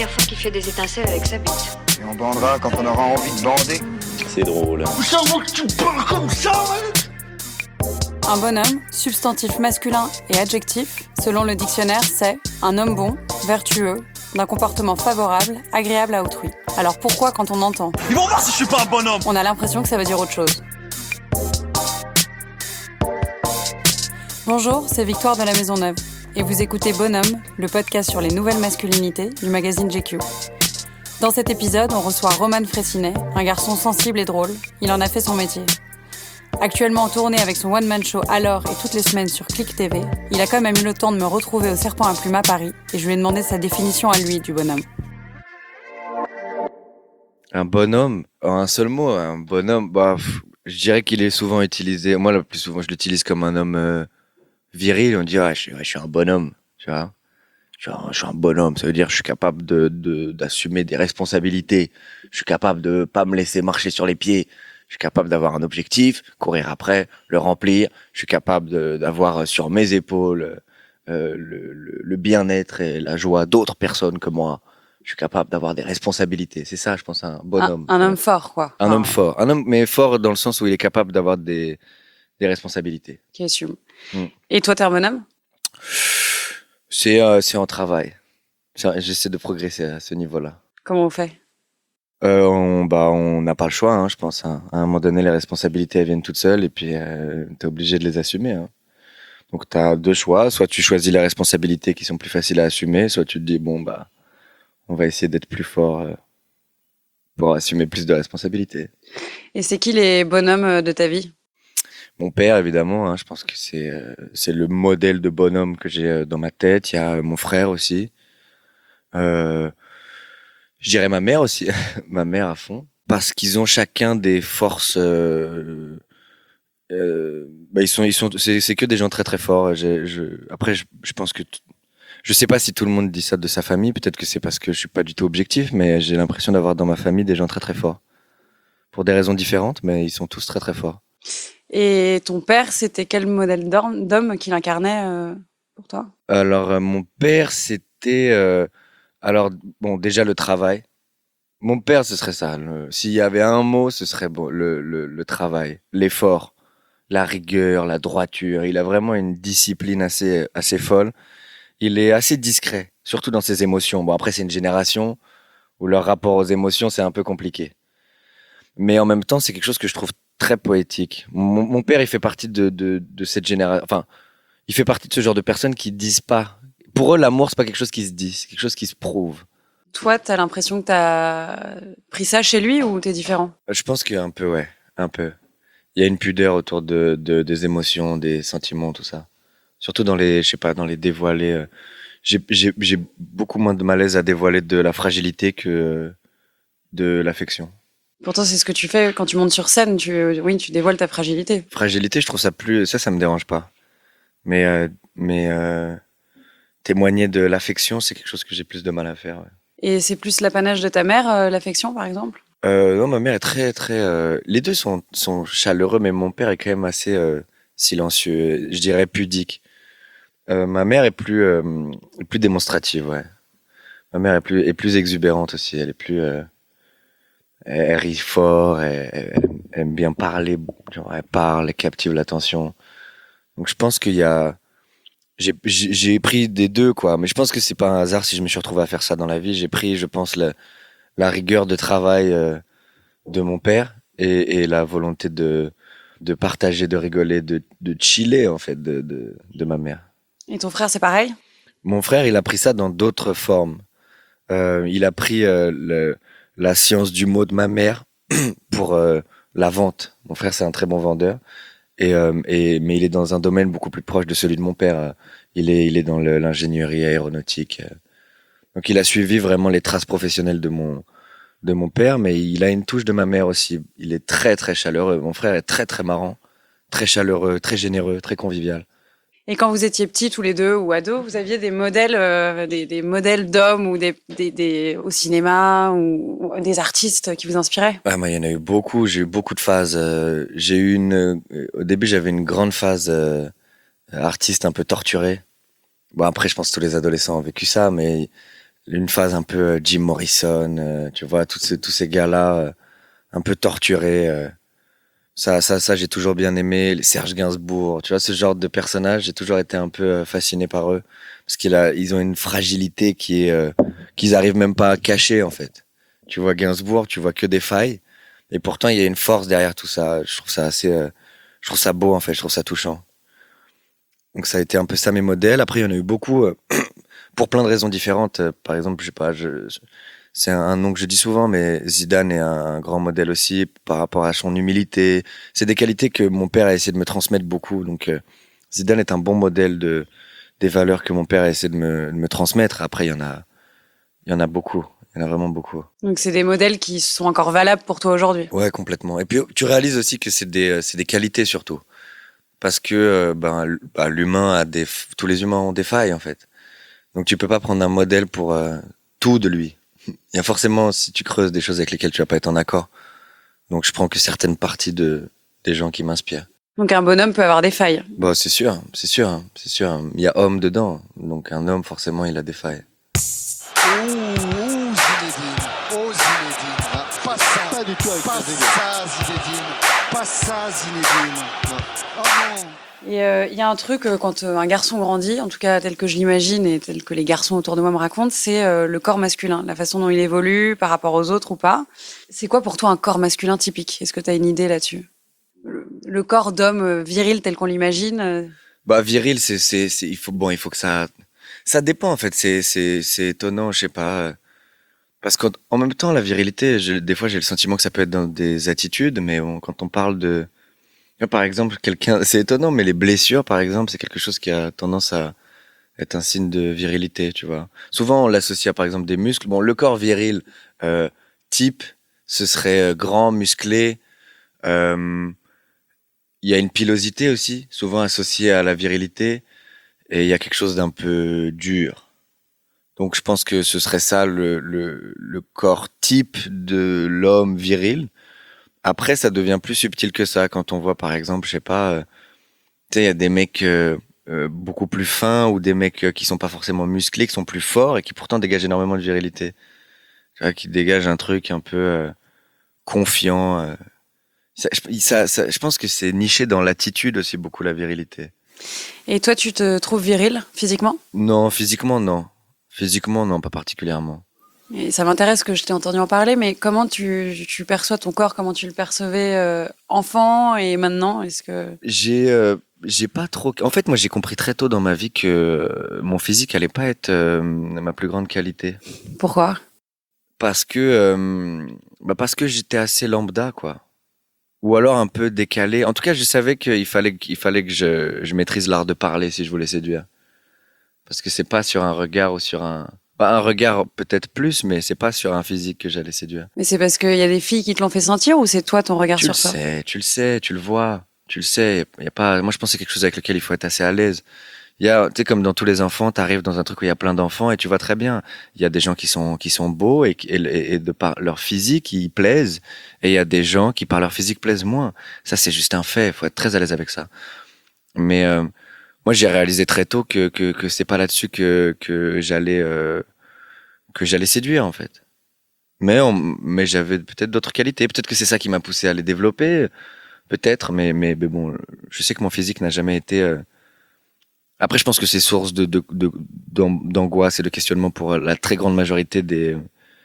première fois qu'il fait des étincelles avec sa bite. Et on bandera quand on aura envie de bander. C'est drôle. Ça va que tu parles comme ça, mec. Un bonhomme, substantif masculin et adjectif, selon le dictionnaire, c'est un homme bon, vertueux, d'un comportement favorable, agréable à autrui. Alors pourquoi, quand on entend Ils vont voir si je suis pas un bonhomme. on a l'impression que ça veut dire autre chose? Bonjour, c'est Victoire de la Maison Neuve. Et vous écoutez Bonhomme, le podcast sur les nouvelles masculinités du magazine GQ. Dans cet épisode, on reçoit Roman Fraissinet, un garçon sensible et drôle. Il en a fait son métier. Actuellement en tournée avec son one-man show Alors et toutes les semaines sur Click TV, il a quand même eu le temps de me retrouver au Serpent à Plume à Paris et je lui ai demandé sa définition à lui du bonhomme. Un bonhomme, en un seul mot, un bonhomme, je dirais qu'il est souvent utilisé, moi le plus souvent je l'utilise comme un homme viril, on dit je suis un bonhomme, tu vois. Je suis un bonhomme, ça veut dire je suis capable d'assumer des responsabilités, je suis capable de pas me laisser marcher sur les pieds, je suis capable d'avoir un objectif, courir après, le remplir, je suis capable d'avoir sur mes épaules le bien-être et la joie d'autres personnes que moi. Je suis capable d'avoir des responsabilités. C'est ça, je pense, un bonhomme. Un homme fort, quoi. Un homme fort. Un homme, mais fort dans le sens où il est capable d'avoir des responsabilités. Qui assume. Mm. Et toi, t'es un bonhomme ? C'est en travail. J'essaie de progresser à ce niveau-là. Comment on fait ? On n'a pas le choix, hein, je pense. Hein. À un moment donné, les responsabilités elles viennent toutes seules et puis t'es obligé de les assumer. Hein. Donc t'as deux choix. Soit tu choisis les responsabilités qui sont plus faciles à assumer, soit tu te dis on va essayer d'être plus fort pour assumer plus de responsabilités. Et c'est qui les bonhommes de ta vie ? Mon père, évidemment, hein, je pense que c'est le modèle de bonhomme que j'ai dans ma tête. Il y a mon frère aussi. Je dirais ma mère aussi, ma mère à fond. Parce qu'ils ont chacun des forces. C'est que des gens très très forts. Après, je pense que je sais pas si tout le monde dit ça de sa famille. Peut-être que c'est parce que je suis pas du tout objectif, mais j'ai l'impression d'avoir dans ma famille des gens très très forts. Pour des raisons différentes, mais ils sont tous très très forts. Et ton père, c'était quel modèle d'homme qu'il incarnait pour toi ? Alors, mon père, c'était... déjà le travail. Mon père, ce serait ça. S'il y avait un mot, ce serait le travail, l'effort, la rigueur, la droiture. Il a vraiment une discipline assez folle. Il est assez discret, surtout dans ses émotions. Bon, après, c'est une génération où leur rapport aux émotions, c'est un peu compliqué. Mais en même temps, c'est quelque chose que je trouve très poétique. Mon père, il fait partie de cette génération. Enfin, il fait partie de ce genre de personnes qui disent pas. Pour eux, l'amour, c'est pas quelque chose qui se dit, c'est quelque chose qui se prouve. Toi, t'as l'impression que t'as pris ça chez lui ou t'es différent ? Je pense qu'un peu, ouais, un peu. Il y a une pudeur autour des émotions, des sentiments, tout ça. Surtout dans les dévoilés. J'ai beaucoup moins de malaise à dévoiler de la fragilité que de l'affection. Pourtant, c'est ce que tu fais quand tu montes sur scène. Tu dévoiles ta fragilité. Fragilité, je trouve ça ça me dérange pas. Mais témoigner de l'affection, c'est quelque chose que j'ai plus de mal à faire. Ouais. Et c'est plus l'apanage de ta mère, l'affection, par exemple ? Non, ma mère est très, très... Les deux sont chaleureux, mais mon père est quand même assez silencieux, je dirais pudique. Ma mère est plus démonstrative, ouais. Ma mère est plus exubérante aussi. Elle est plus... elle rit fort, elle aime bien parler, genre elle parle, elle captive l'attention. Donc je pense qu'il y a... J'ai pris des deux, quoi. Mais je pense que c'est pas un hasard si je me suis retrouvé à faire ça dans la vie. J'ai pris, je pense, la rigueur de travail de mon père et la volonté de partager, de rigoler, de chiller, en fait, de ma mère. Et ton frère, c'est pareil ? Mon frère, il a pris ça dans d'autres formes. Il a pris la science du mot de ma mère pour la vente. Mon frère, c'est un très bon vendeur. Mais il est dans un domaine beaucoup plus proche de celui de mon père. Il est dans l'ingénierie aéronautique. Donc il a suivi vraiment les traces professionnelles de mon père, mais il a une touche de ma mère aussi. Il est très très chaleureux. Mon frère est très très marrant, très chaleureux, très généreux, très convivial. Et quand vous étiez petits tous les deux ou ados, vous aviez des modèles, des modèles d'hommes ou des au cinéma ou des artistes qui vous inspiraient ? Moi, il y en a eu beaucoup. J'ai eu beaucoup de phases. Au début, j'avais une grande phase artiste un peu torturée. Bon, après, je pense que tous les adolescents ont vécu ça, mais une phase un peu Jim Morrison, tu vois, tous ces gars-là un peu torturés. Ça, j'ai toujours bien aimé. Les Serge Gainsbourg, tu vois, ce genre de personnages, j'ai toujours été un peu fasciné par eux. Parce ils ont une fragilité qu'ils arrivent même pas à cacher, en fait. Tu vois Gainsbourg, tu vois que des failles. Et pourtant, il y a une force derrière tout ça. Je trouve ça je trouve ça beau, en fait. Je trouve ça touchant. Donc, ça a été un peu ça mes modèles. Après, il y en a eu beaucoup, pour plein de raisons différentes. Par exemple, je sais pas, c'est un nom que je dis souvent, mais Zidane est un grand modèle aussi par rapport à son humilité. C'est des qualités que mon père a essayé de me transmettre beaucoup. Donc, Zidane est un bon modèle des valeurs que mon père a essayé de me transmettre. Après, il y en a beaucoup. Il y en a vraiment beaucoup. Donc c'est des modèles qui sont encore valables pour toi aujourd'hui. Ouais, complètement. Et puis, tu réalises aussi que c'est des qualités surtout. Parce que l'humain tous les humains ont des failles, en fait. Donc, tu peux pas prendre un modèle pour tout de lui. Il y a forcément, si tu creuses, des choses avec lesquelles tu vas pas être en accord. Donc, je prends que certaines parties des gens qui m'inspirent. Donc un bonhomme peut avoir des failles. Bon, c'est sûr. Il y a homme dedans. Donc, un homme, forcément, il a des failles. Zinedine. Oh, Zinedine. Pas ça. Pas du tout avec pas ça, Zinedine. Pas ça, Zinedine. Oh non. Et il y a un truc, quand un garçon grandit, en tout cas tel que je l'imagine et tel que les garçons autour de moi me racontent, c'est le corps masculin, la façon dont il évolue par rapport aux autres ou pas. C'est quoi pour toi un corps masculin typique ? Est-ce que tu as une idée là-dessus ? Le corps d'homme viril tel qu'on l'imagine Viril, il faut que ça dépend, en fait. C'est étonnant, je sais pas. Parce qu'en même temps, la virilité, des fois, j'ai le sentiment que ça peut être dans des attitudes, mais quand on parle par exemple, c'est étonnant, mais les blessures, par exemple, c'est quelque chose qui a tendance à être un signe de virilité, tu vois. Souvent, on l'associe à, par exemple, des muscles. Bon, le corps viril, type, ce serait grand, musclé. Il y a une pilosité aussi, souvent associée à la virilité. Et il y a quelque chose d'un peu dur. Donc, je pense que ce serait ça le corps type de l'homme viril. Après, ça devient plus subtil que ça quand on voit, par exemple, je sais pas, tu sais, il y a des mecs beaucoup plus fins ou des mecs qui sont pas forcément musclés, qui sont plus forts et qui pourtant dégagent énormément de virilité. Tu vois, qui dégagent un truc un peu confiant. Je pense que c'est niché dans l'attitude aussi beaucoup la virilité. Et toi, tu te trouves viril physiquement ? Non, physiquement, non. Physiquement, non, pas particulièrement. Et ça m'intéresse que je t'ai entendu en parler, mais comment tu perçois ton corps ? Comment tu le percevais enfant et maintenant ? Est-ce que J'ai pas trop. En fait, moi, j'ai compris très tôt dans ma vie que mon physique allait pas être ma plus grande qualité. Pourquoi ? Parce que j'étais assez lambda, quoi. Ou alors un peu décalé. En tout cas, je savais qu'il fallait que je maîtrise l'art de parler si je voulais séduire. Parce que c'est pas sur un regard ou sur un regard peut-être plus, mais c'est pas sur un physique que j'allais séduire. Mais c'est parce qu'il y a des filles qui te l'ont fait sentir ou c'est toi ton regard sur ça ? Tu le sais, tu le vois, tu le sais. Y a pas. Moi, je pense que c'est quelque chose avec lequel il faut être assez à l'aise. Tu sais, comme dans tous les enfants, t'arrives dans un truc où il y a plein d'enfants et tu vois très bien. Il y a des gens qui sont beaux et de par leur physique, ils plaisent. Et il y a des gens qui, par leur physique, plaisent moins. Ça, c'est juste un fait. Il faut être très à l'aise avec ça. Mais moi, j'ai réalisé très tôt que c'est pas là-dessus que j'allais séduire, en fait. Mais j'avais peut-être d'autres qualités. Peut-être que c'est ça qui m'a poussé à les développer. Peut-être, mais bon, je sais que mon physique n'a jamais été. Après, je pense que c'est source d'angoisse et de questionnement pour la très grande majorité des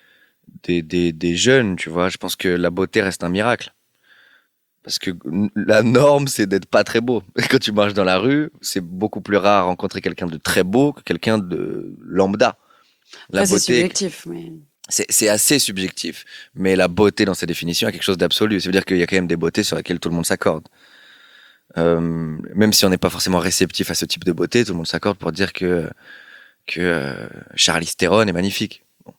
jeunes, tu vois. Je pense que la beauté reste un miracle. Parce que la norme, c'est d'être pas très beau. Quand tu marches dans la rue, c'est beaucoup plus rare rencontrer quelqu'un de très beau que quelqu'un de lambda. La c'est beauté, subjectif, mais... c'est assez subjectif. Mais la beauté, dans sa définition, a quelque chose d'absolu. Ça veut dire qu'il y a quand même des beautés sur lesquelles tout le monde s'accorde. Même si on n'est pas forcément réceptif à ce type de beauté, tout le monde s'accorde pour dire que Charlize Theron est magnifique. Bon.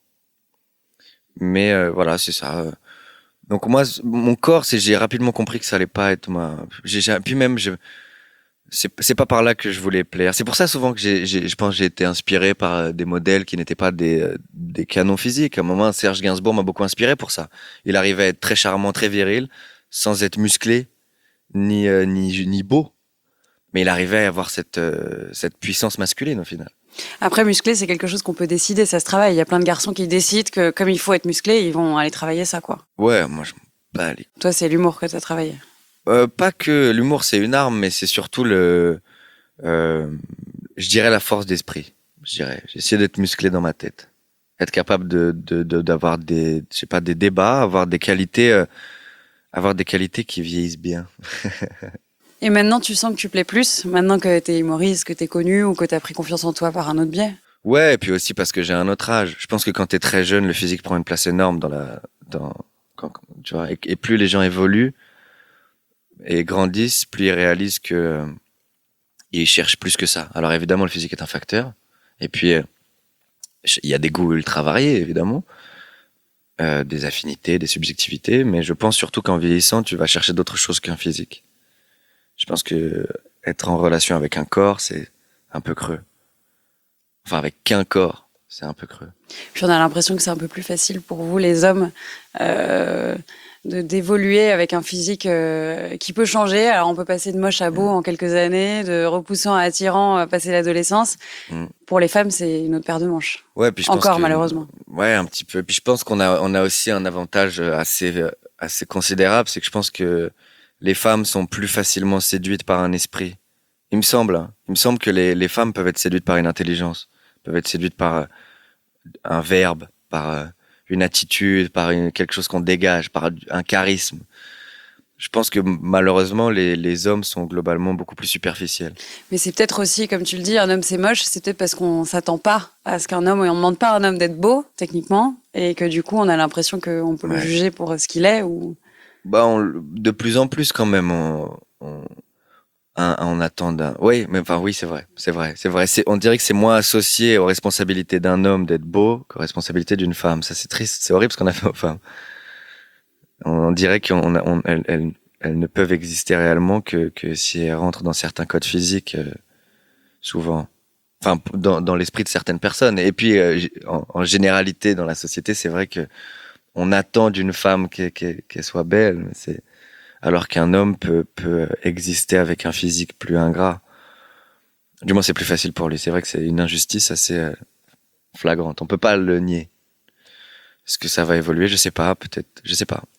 Mais voilà, c'est ça. Donc moi, mon corps, j'ai rapidement compris que ça allait pas être puis même, c'est pas par là que je voulais plaire. C'est pour ça souvent que je pense que j'ai été inspiré par des modèles qui n'étaient pas des canons physiques. À un moment, Serge Gainsbourg m'a beaucoup inspiré pour ça. Il arrivait à être très charmant, très viril, sans être musclé ni beau, mais il arrivait à avoir cette puissance masculine au final. Après, musclé, c'est quelque chose qu'on peut décider, ça se travaille. Il y a plein de garçons qui décident que comme il faut être musclé, ils vont aller travailler ça, quoi. Ouais, moi, je pas les... Toi, c'est l'humour que t'as travaillé. Pas que l'humour, c'est une arme, mais c'est surtout je dirais la force d'esprit. Je dirais. J'ai essayé d'être musclé dans ma tête. Être capable d'avoir des, je sais pas, des débats, avoir des qualités qui vieillissent bien. Et maintenant, tu sens que tu plais plus, maintenant que t'es humoriste, que t'es connu ou que t'as pris confiance en toi par un autre biais? Ouais, et puis aussi parce que j'ai un autre âge. Je pense que quand t'es très jeune, le physique prend une place énorme tu vois, et plus les gens évoluent et grandissent, plus ils réalisent que ils cherchent plus que ça. Alors évidemment, le physique est un facteur. Et puis, il y a des goûts ultra variés, évidemment. Des affinités, des subjectivités. Mais je pense surtout qu'en vieillissant, tu vas chercher d'autres choses qu'un physique. Je pense que être en relation avec un corps, c'est un peu creux. Enfin, avec qu'un corps, c'est un peu creux. Puis on a l'impression que c'est un peu plus facile pour vous, les hommes, d'évoluer avec un physique qui peut changer. Alors on peut passer de moche à beau en quelques années, de repoussant à attirant à passer l'adolescence. Pour les femmes, c'est une autre paire de manches. Ouais, puis je pense encore malheureusement. Ouais, un petit peu. Puis je pense qu'on a aussi un avantage assez considérable, c'est que je pense que les femmes sont plus facilement séduites par un esprit. Il me semble, hein. Il me semble que les femmes peuvent être séduites par une intelligence, peuvent être séduites par un verbe, par une attitude, par quelque chose qu'on dégage, par un charisme. Je pense que malheureusement, les hommes sont globalement beaucoup plus superficiels. Mais c'est peut-être aussi, comme tu le dis, un homme c'est moche, c'est peut-être parce qu'on s'attend pas à ce qu'un homme, et on demande pas à un homme d'être beau, techniquement, et que du coup, on a l'impression qu'on peut le juger pour ce qu'il est, ou... Bah, de plus en plus quand même, on attend d'un... Oui, mais enfin, oui, c'est vrai. On dirait que c'est moins associé aux responsabilités d'un homme d'être beau qu'aux responsabilités d'une femme. Ça, c'est triste, c'est horrible ce qu'on a fait aux femmes. On dirait qu'elles ne peuvent exister réellement que si elles rentrent dans certains codes physiques, souvent. Enfin, dans l'esprit de certaines personnes. Et puis, en généralité, dans la société, c'est vrai que on attend d'une femme qu'elle soit belle, alors qu'un homme peut exister avec un physique plus ingrat. Du moins, c'est plus facile pour lui. C'est vrai que c'est une injustice assez flagrante. On peut pas le nier. Est-ce que ça va évoluer? Je sais pas, peut-être. Je sais pas.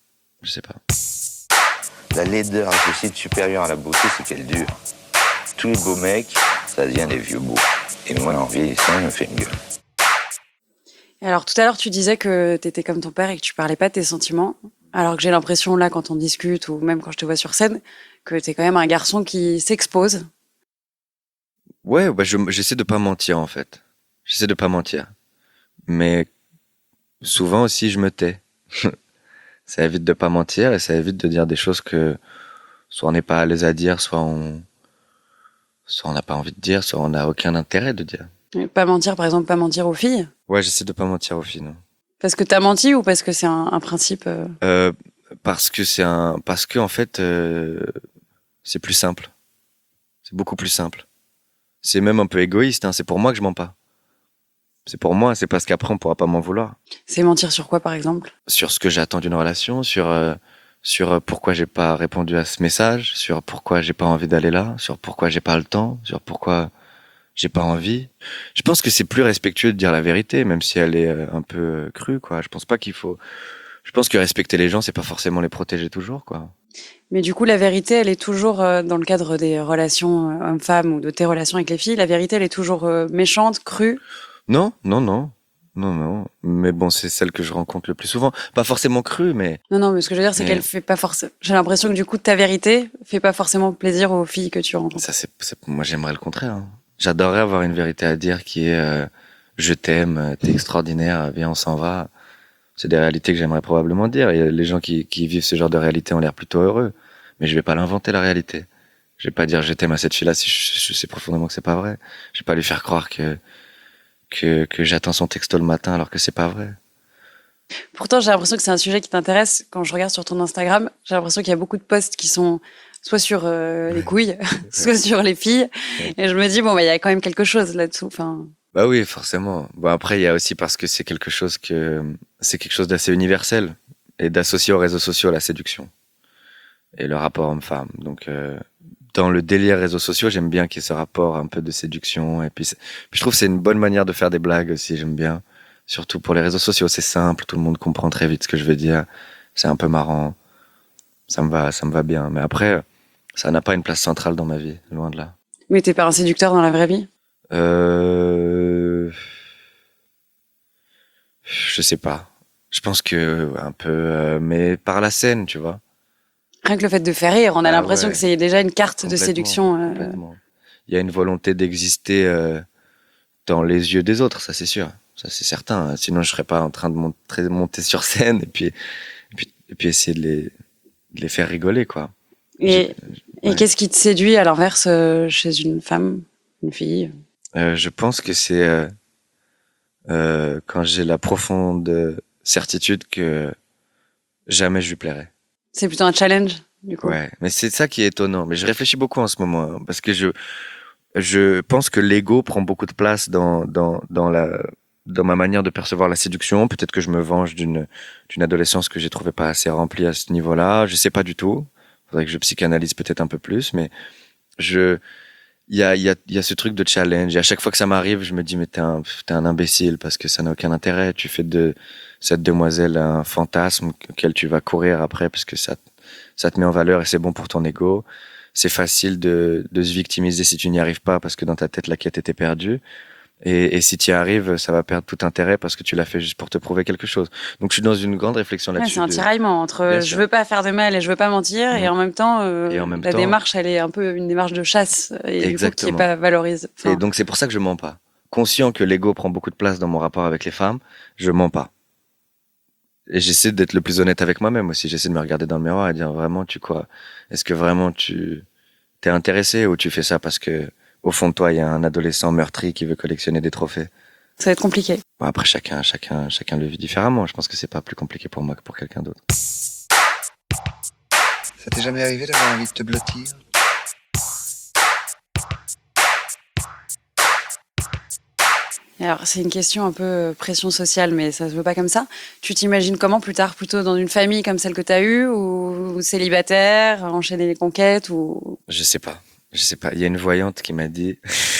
La laideur impossible supérieure à la beauté, c'est qu'elle dure. Tous les beaux mecs, ça devient des vieux beaux. Et moi, en vieillissant, je me fais une gueule. Et alors, tout à l'heure, tu disais que t'étais comme ton père et que tu parlais pas de tes sentiments. Alors que j'ai l'impression, là, quand on discute, ou même quand je te vois sur scène, que t'es quand même un garçon qui s'expose. Ouais, bah j'essaie de pas mentir, en fait. J'essaie de pas mentir. Mais souvent aussi, je me tais. Ça évite de pas mentir et ça évite de dire des choses que soit on n'est pas à l'aise à dire, soit on n'a pas envie de dire, soit on n'a aucun intérêt de dire. Et pas mentir, par exemple, pas mentir aux filles. Ouais, j'essaie de pas mentir aux filles, non. Parce que t'as menti ou parce que c'est un principe Parce que en fait, c'est plus simple. C'est beaucoup plus simple. C'est même un peu égoïste, hein. C'est pour moi que je mens pas. C'est pour moi, c'est parce qu'après on pourra pas m'en vouloir. C'est mentir sur quoi, par exemple? Sur ce que j'attends d'une relation, sur pourquoi j'ai pas répondu à ce message, sur pourquoi j'ai pas envie d'aller là, sur pourquoi j'ai pas le temps, sur pourquoi j'ai pas envie. Je pense que c'est plus respectueux de dire la vérité, même si elle est un peu crue, quoi. Je pense que respecter les gens, c'est pas forcément les protéger toujours, quoi. Mais du coup, la vérité, elle est toujours, dans le cadre des relations hommes-femmes ou de tes relations avec les filles, la vérité, elle est toujours méchante, crue? Non. Mais bon, c'est celle que je rencontre le plus souvent. Pas forcément crue, mais... Non, mais ce que je veux dire, c'est qu'elle fait pas forcément... J'ai l'impression que du coup, ta vérité fait pas forcément plaisir aux filles que tu rencontres. Ça, moi, j'aimerais le contraire, hein. J'adorerais avoir une vérité à dire qui est je t'aime, t'es extraordinaire, viens, on s'en va. C'est des réalités que j'aimerais probablement dire. Et les gens qui vivent ce genre de réalité ont l'air plutôt heureux. Mais je vais pas l'inventer, la réalité. Je vais pas dire je t'aime à cette fille-là si je sais profondément que c'est pas vrai. Je vais pas lui faire croire que j'attends son texto le matin alors que c'est pas vrai. Pourtant, j'ai l'impression que c'est un sujet qui t'intéresse. Quand je regarde sur ton Instagram, j'ai l'impression qu'il y a beaucoup de posts qui sont soit sur les couilles, soit sur les filles. Et je me dis, bon, il y a quand même quelque chose là-dessous. Enfin... Bah oui, forcément. Bon, après, il y a aussi parce que c'est quelque chose d'assez universel et d'associer aux réseaux sociaux la séduction et le rapport homme-femme. Donc, dans le délire réseaux sociaux, j'aime bien qu'il y ait ce rapport un peu de séduction. Et puis je trouve que c'est une bonne manière de faire des blagues aussi, j'aime bien. Surtout pour les réseaux sociaux, c'est simple, tout le monde comprend très vite ce que je veux dire. C'est un peu marrant. Ça me va bien. Mais après, ça n'a pas une place centrale dans ma vie, loin de là. Mais t'es pas un séducteur dans la vraie vie? Je sais pas. Je pense que un peu, mais par la scène, tu vois. Rien que le fait de faire rire, on a l'impression ouais. que c'est déjà une carte de Complètement, séduction. complètement. Il y a une volonté d'exister dans les yeux des autres, ça c'est sûr. Ça c'est certain. Sinon, je serais pas en train de monter sur scène et puis essayer de les faire rigoler, quoi. Et Ouais. qu'est-ce qui te séduit à l'inverse chez une femme, une fille? Je pense que c'est quand j'ai la profonde certitude que jamais je lui plairai. C'est plutôt un challenge, du coup. Ouais, mais c'est ça qui est étonnant. Mais je réfléchis beaucoup en ce moment, hein, parce que je pense que l'ego prend beaucoup de place dans ma manière de percevoir la séduction. Peut-être que je me venge d'une adolescence que j'ai trouvé pas assez remplie à ce niveau-là. Je sais pas du tout. Faudrait que je psychanalyse peut-être un peu plus, mais il y a ce truc de challenge. Et à chaque fois que ça m'arrive, je me dis, mais t'es un imbécile parce que ça n'a aucun intérêt. Tu fais de cette demoiselle un fantasme auquel tu vas courir après parce que ça te met en valeur et c'est bon pour ton ego. C'est facile de se victimiser si tu n'y arrives pas parce que dans ta tête, la quête était perdue. Et si tu y arrives, ça va perdre tout intérêt parce que tu l'as fait juste pour te prouver quelque chose. Donc je suis dans une grande réflexion Ouais, là-dessus. c'est un tiraillement entre Bien je sûr. veux pas faire de mal et je veux pas mentir, et en même temps, la temps- démarche, elle est un peu une démarche de chasse, et du coup, qui est Exactement. pas valorise. Enfin, Et donc c'est pour ça que je mens pas. Conscient que l'ego prend beaucoup de place dans mon rapport avec les femmes, je mens pas. Et j'essaie d'être le plus honnête avec moi-même aussi. J'essaie de me regarder dans le miroir et dire vraiment, est-ce que vraiment tu t'es intéressé ou tu fais ça parce que au fond de toi il y a un adolescent meurtri qui veut collectionner des trophées. ça va être compliqué. Bon, après chacun le vit différemment. Je pense que c'est pas plus compliqué pour moi que pour quelqu'un d'autre. Ça t'est jamais arrivé d'avoir envie de te blottir? Et alors, c'est une question un peu pression sociale, mais ça se veut pas comme ça. Tu t'imagines comment plus tard, plutôt dans une famille comme celle que tu as eue, ou célibataire, enchaîner les conquêtes, ou Je sais pas. Il y a une voyante qui m'a dit.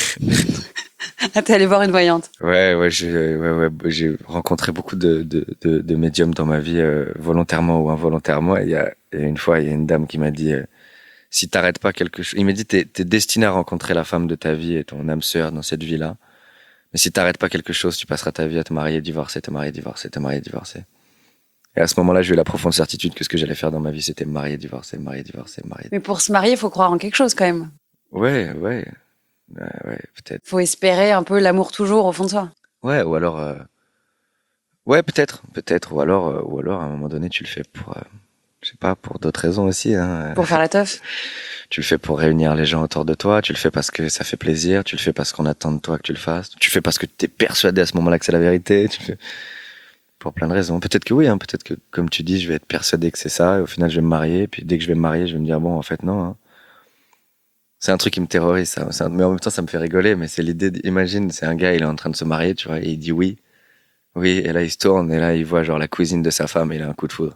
t'es allé voir une voyante? Ouais, j'ai rencontré beaucoup de médiums dans ma vie, volontairement ou involontairement. Et une fois, il y a une dame qui m'a dit, si t'arrêtes pas quelque chose, il m'a dit, t'es destiné à rencontrer la femme de ta vie et ton âme sœur dans cette vie-là. Mais si t'arrêtes pas quelque chose, tu passeras ta vie à te marier, divorcer, te marier, divorcer, te marier, divorcer. Et à ce moment-là, j'ai eu la profonde certitude que ce que j'allais faire dans ma vie, c'était me marier, divorcer, me marier, divorcer, me marier. Mais pour se marier, il faut croire en quelque chose quand même. Ouais, peut-être. Faut espérer un peu l'amour toujours au fond de soi. Ouais, ou alors, ouais, peut-être, ou alors, à un moment donné, tu le fais pour, je sais pas, pour d'autres raisons aussi, hein. Pour faire la teuf. Tu le fais pour réunir les gens autour de toi, tu le fais parce que ça fait plaisir, tu le fais parce qu'on attend de toi que tu le fasses, tu le fais parce que tu es persuadé à ce moment-là que c'est la vérité, tu le fais pour plein de raisons. Peut-être que oui, hein, peut-être que, comme tu dis, je vais être persuadé que c'est ça, et au final, je vais me marier, et puis dès que je vais me marier, je vais me dire, bon, en fait, non, hein. C'est un truc qui me terrorise, ça. Mais en même temps, ça me fait rigoler, mais c'est l'idée, imagine, c'est un gars, il est en train de se marier, tu vois, et il dit oui. Oui, et là, il se tourne, et là, il voit genre la cuisine de sa femme, et il a un coup de foudre.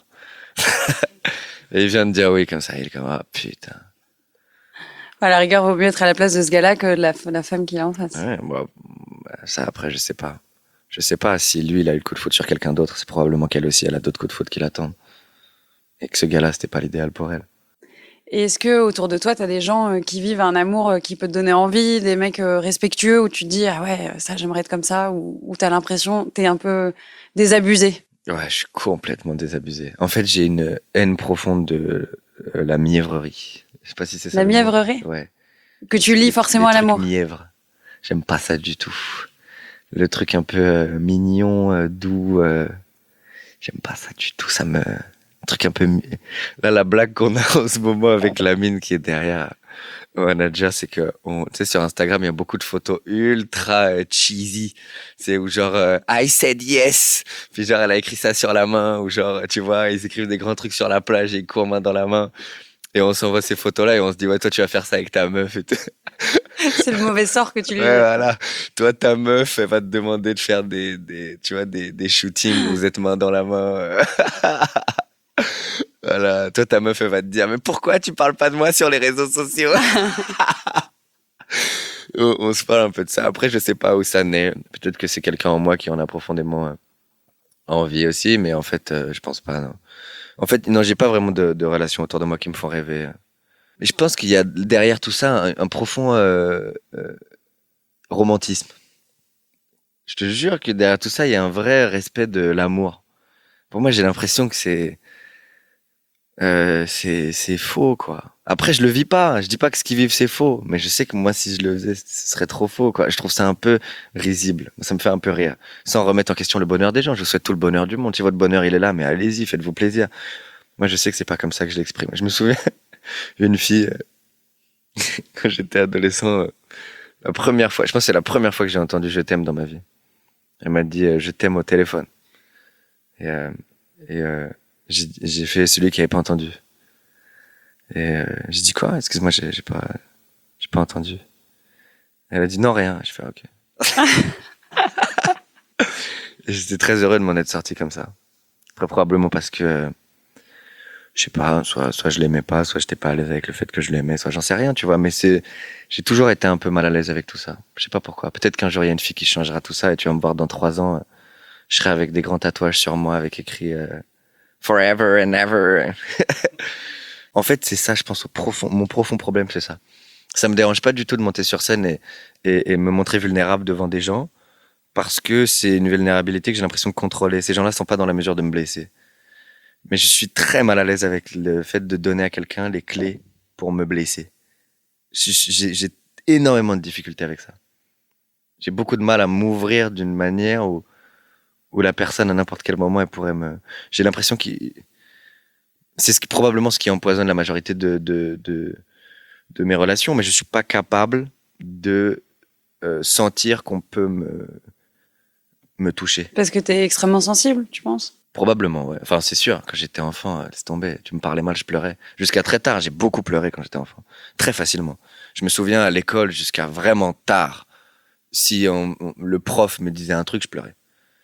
Et il vient de dire oui, comme ça, il est comme, ah, putain. À la rigueur, vaut mieux être à la place de ce gars-là que de la femme qu'il a en face. Ouais, bon, ça, après, je sais pas. Je sais pas si lui, il a eu le coup de foudre sur quelqu'un d'autre, c'est probablement qu'elle aussi, elle a d'autres coups de foudre qui l'attendent. Et que ce gars-là, c'était pas l'idéal pour elle. Et est-ce que autour de toi, t'as des gens qui vivent un amour qui peut te donner envie, des mecs respectueux où tu te dis ah ouais, ça j'aimerais être comme ça, ou t'as l'impression t'es un peu désabusé? Ouais, je suis complètement désabusé. En fait, j'ai une haine profonde de la mièvrerie. Je sais pas si c'est ça. La le mot. mièvrerie? Ouais. Que tu lis forcément à Les trucs l'amour? mièvre. J'aime pas ça du tout. Le truc un peu mignon, doux. J'aime pas ça du tout. Un truc un peu. Là, la blague qu'on a en ce moment avec la mine qui est derrière Manager, c'est que, tu sais, sur Instagram, il y a beaucoup de photos ultra cheesy. C'est où genre, I said yes. Puis genre, elle a écrit ça sur la main, ou genre, tu vois, ils écrivent des grands trucs sur la plage et ils courent main dans la main. Et on s'envoie ces photos-là et on se dit, ouais, toi, tu vas faire ça avec ta meuf et tout. C'est le mauvais sort que tu lui Ouais, voilà. Toi, ta meuf, elle va te demander de faire tu vois, des shootings où vous êtes main dans la main. Voilà. Toi, ta meuf, elle va te dire, mais pourquoi tu parles pas de moi sur les réseaux sociaux? On se parle un peu de ça. Après, je sais pas où ça naît. Peut-être que c'est quelqu'un en moi qui en a profondément envie aussi, mais en fait, je pense pas, non. En fait, non, j'ai pas vraiment de relations autour de moi qui me font rêver. Mais je pense qu'il y a derrière tout ça un profond romantisme. Je te jure que derrière tout ça, il y a un vrai respect de l'amour. Pour moi, j'ai l'impression que c'est faux, quoi. Après, je le vis pas. Je dis pas que ce qu'ils vivent, c'est faux. Mais je sais que moi, si je le faisais, ce serait trop faux, quoi. Je trouve ça un peu risible. Ça me fait un peu rire. Sans remettre en question le bonheur des gens. Je vous souhaite tout le bonheur du monde. Si votre bonheur, il est là, mais allez-y, faites-vous plaisir. Moi, je sais que c'est pas comme ça que je l'exprime. Je me souviens, une fille, quand j'étais adolescent, la première fois, je pense que c'est la première fois que j'ai entendu je t'aime dans ma vie. Elle m'a dit je t'aime au téléphone. Et, j'ai fait celui qui avait pas entendu. Et j'ai dit quoi? Excuse-moi, j'ai pas entendu. Elle a dit non, rien. Je fais ok. Et j'étais très heureux de m'en être sorti comme ça. Très probablement parce que je sais pas, soit je l'aimais pas, soit j'étais pas à l'aise avec le fait que je l'aimais, soit j'en sais rien, tu vois, mais j'ai toujours été un peu mal à l'aise avec tout ça. Je sais pas pourquoi. Peut-être qu'un jour il y a une fille qui changera tout ça et tu vas me voir dans 3 ans, je serai avec des grands tatouages sur moi avec écrit Forever and ever. En fait, c'est ça, je pense, mon profond problème, c'est ça. Ça me dérange pas du tout de monter sur scène et me montrer vulnérable devant des gens parce que c'est une vulnérabilité que j'ai l'impression de contrôler. Ces gens-là sont pas dans la mesure de me blesser. Mais je suis très mal à l'aise avec le fait de donner à quelqu'un les clés pour me blesser. J'ai énormément de difficultés avec ça. J'ai beaucoup de mal à m'ouvrir d'une manière où la personne, à n'importe quel moment, elle pourrait me... J'ai l'impression que c'est probablement ce qui empoisonne la majorité de mes relations, mais je suis pas capable de sentir qu'on peut me toucher. Parce que t'es extrêmement sensible, tu penses? Probablement, ouais. Enfin, c'est sûr. Quand j'étais enfant, laisse tomber. Tu me parlais mal, je pleurais. Jusqu'à très tard, j'ai beaucoup pleuré quand j'étais enfant. Très facilement. Je me souviens à l'école, jusqu'à vraiment tard, si le prof me disait un truc, je pleurais.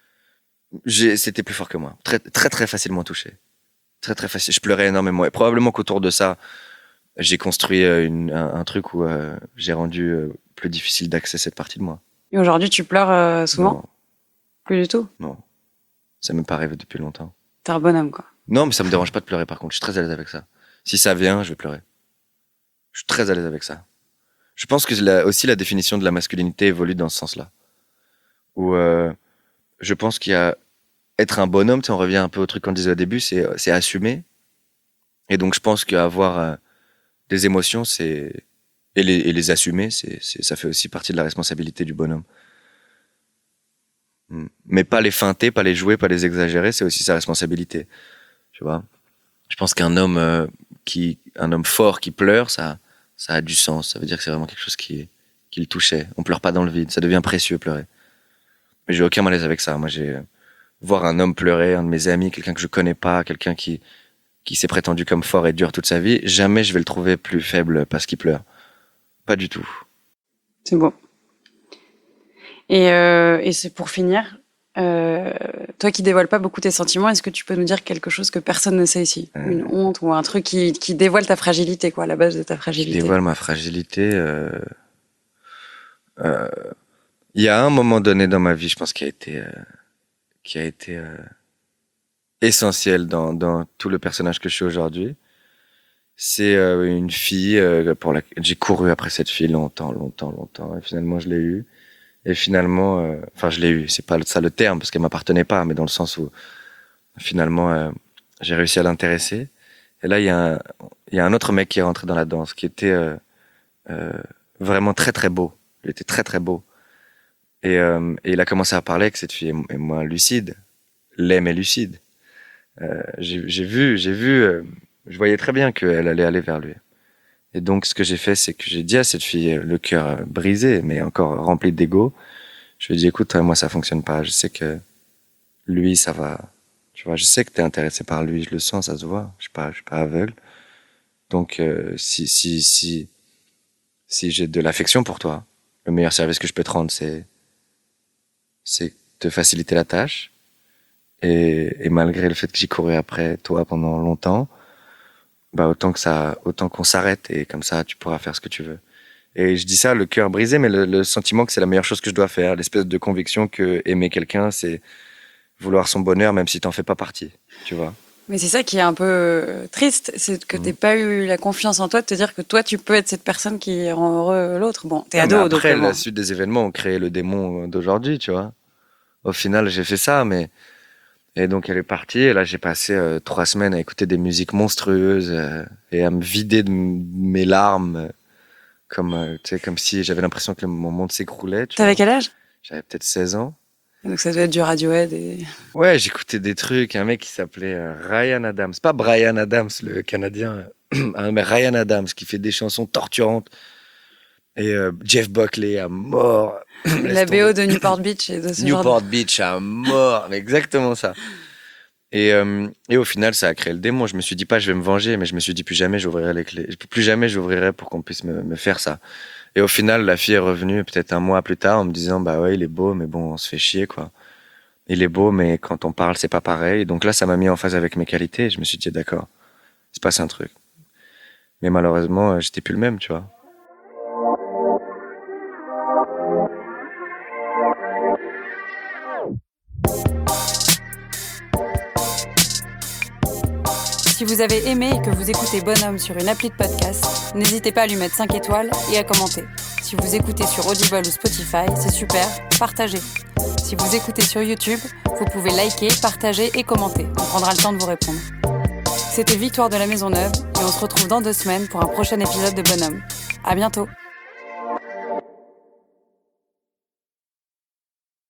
C'était plus fort que moi. Très, très, très facilement touché. Très, très facile. Je pleurais énormément. Et probablement qu'autour de ça, j'ai construit un truc où j'ai rendu plus difficile d'accès cette partie de moi. Et aujourd'hui, tu pleures souvent? Non, Plus du tout? non. Ça m'est pas arrivé depuis longtemps. T'es un bonhomme, quoi. Non, mais ça me dérange pas de pleurer par contre. Je suis très à l'aise avec ça. Si ça vient, je vais pleurer. Je suis très à l'aise avec ça. Je pense que aussi la définition de la masculinité évolue dans ce sens-là. Où je pense qu'il y a être un bonhomme, tu sais, on revient un peu au truc qu'on disait au début, c'est assumer. Et donc je pense qu'avoir des émotions, et les assumer, ça fait aussi partie de la responsabilité du bonhomme. Mais pas les feinter, pas les jouer, pas les exagérer, c'est aussi sa responsabilité. Tu vois? Je pense qu'un homme un homme fort qui pleure, ça a du sens. Ça veut dire que c'est vraiment quelque chose qui le touchait. On pleure pas dans le vide. Ça devient précieux, pleurer. Mais j'ai aucun malaise avec ça. Moi, voir un homme pleurer, un de mes amis, quelqu'un que je connais pas, quelqu'un qui s'est prétendu comme fort et dur toute sa vie, jamais je vais le trouver plus faible parce qu'il pleure. Pas du tout. C'est beau. Et c'est pour finir, toi qui dévoiles pas beaucoup tes sentiments, est-ce que tu peux nous dire quelque chose que personne ne sait ici? Une honte ou un truc qui dévoile ta fragilité, quoi, la base de ta fragilité. Qui dévoile ma fragilité. Il y a un moment donné dans ma vie, je pense, qui a été essentiel dans tout le personnage que je suis aujourd'hui. C'est une fille pour laquelle j'ai couru après cette fille longtemps, et finalement je l'ai eue. Et finalement, je l'ai eue. C'est pas ça le terme parce qu'elle m'appartenait pas, mais dans le sens où finalement j'ai réussi à l'intéresser. Et là, il y a un autre mec qui est rentré dans la danse, qui était vraiment très très beau. Il était très très beau. Et il a commencé à parler avec cette fille. Et moi, lucide, l'aime est lucide. J'ai vu, je voyais très bien qu'elle allait aller vers lui. Et donc, ce que j'ai fait, c'est que j'ai dit à cette fille, le cœur brisé, mais encore rempli d'ego, je lui ai dit, écoute, moi, ça fonctionne pas. Je sais que lui, ça va. Tu vois, je sais que t'es intéressé par lui, je le sens, ça se voit. Je suis pas aveugle. Donc, si j'ai de l'affection pour toi, le meilleur service que je peux te rendre, c'est te faciliter la tâche. Et malgré le fait que j'y courais après toi pendant longtemps, bah autant qu'on s'arrête et comme ça tu pourras faire ce que tu veux. Et je dis ça le cœur brisé, mais le sentiment que c'est la meilleure chose que je dois faire, l'espèce de conviction que aimer quelqu'un c'est vouloir son bonheur même si t'en fais pas partie, tu vois. Mais c'est ça qui est un peu triste, c'est que t'aies pas eu la confiance en toi de te dire que toi tu peux être cette personne qui rend heureux l'autre. Bon, t'es ado, donc après bon. la suite des événements ont créé le démon d'aujourd'hui, tu vois. Au final j'ai fait ça, mais et donc elle est partie et là j'ai passé 3 semaines à écouter des musiques monstrueuses et à me vider de mes larmes comme si j'avais l'impression que mon monde s'écroulait. T'avais quel âge? J'avais peut-être 16 ans. Donc ça devait être du Radiohead et... Ouais, j'écoutais des trucs, un mec qui s'appelait Ryan Adams, pas Bryan Adams le Canadien, mais Ryan Adams qui fait des chansons torturantes et Jeff Buckley à mort. La BO de Newport Beach et de ce genre Newport Beach à mort, exactement ça. Et au final, ça a créé le démon. Je me suis dit pas, je vais me venger, mais je me suis dit plus jamais j'ouvrirai les clés. Plus jamais j'ouvrirai pour qu'on puisse me faire ça. Et au final, la fille est revenue peut-être un mois plus tard en me disant, bah ouais, il est beau, mais bon, on se fait chier, quoi. Il est beau, mais quand on parle, c'est pas pareil. Donc là, ça m'a mis en phase avec mes qualités. Et je me suis dit, d'accord, il se passe un truc. Mais malheureusement, j'étais plus le même, tu vois. Si vous avez aimé et que vous écoutez Bonhomme sur une appli de podcast, n'hésitez pas à lui mettre 5 étoiles et à commenter. Si vous écoutez sur Audible ou Spotify, c'est super, partagez. Si vous écoutez sur YouTube, vous pouvez liker, partager et commenter. On prendra le temps de vous répondre. C'était Victoire de la Maisonneuve et on se retrouve dans 2 semaines pour un prochain épisode de Bonhomme. À bientôt.